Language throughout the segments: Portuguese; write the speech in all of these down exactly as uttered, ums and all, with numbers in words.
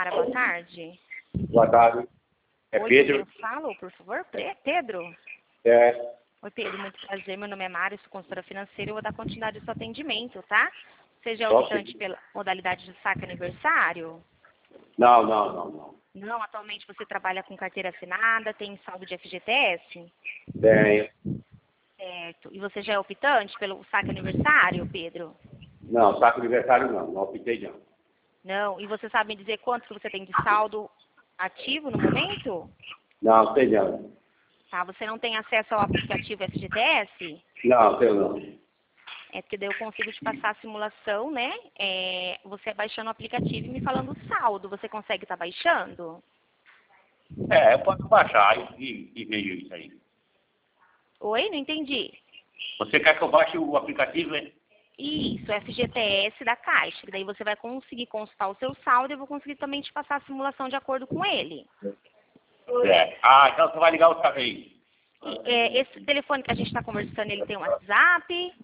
Samara, boa tarde. Boa tarde. É Oi, Pedro? eu falo, por favor? Pre- Pedro? É. Oi, Pedro, muito prazer. Meu nome é Mário, sou consultora financeira e eu vou dar continuidade ao seu atendimento, tá? Você já é Só optante que- pela modalidade de saque aniversário? Não, não, não, não. Não, atualmente você trabalha com carteira assinada, tem saldo de F G T S? Tenho. Certo. E você já é optante pelo saque aniversário, Pedro? Não, saco aniversário não. Não optei não. Não. E você sabe dizer quanto que você tem de saldo ativo no momento? Não, sei não. Tá, você não tem acesso ao aplicativo F G T S? Não, sei não. É porque daí eu consigo te passar a simulação, né? É, você baixando o aplicativo e me falando o saldo. Você consegue estar baixando? É, eu posso baixar e, e vejo isso aí. Oi? Não entendi. Você quer que eu baixe o aplicativo, hein? Isso, F G T S da Caixa. Daí você vai conseguir consultar o seu saldo e eu vou conseguir também te passar a simulação de acordo com ele. É. Ah, então você vai ligar outra vez. E, é, esse telefone que a gente está conversando, ele tem um WhatsApp?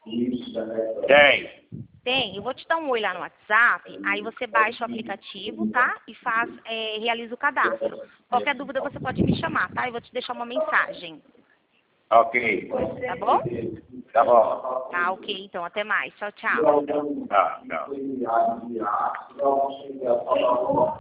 Tem. Tem. Eu vou te dar um oi lá no WhatsApp, aí você baixa o aplicativo, tá? E faz, é, realiza o cadastro. Qualquer dúvida você pode me chamar, tá? Eu vou te deixar uma mensagem. Ok. Tá bom? Tá bom. Tá, ok. Então, até mais. Tchau, tchau. Tá, tchau.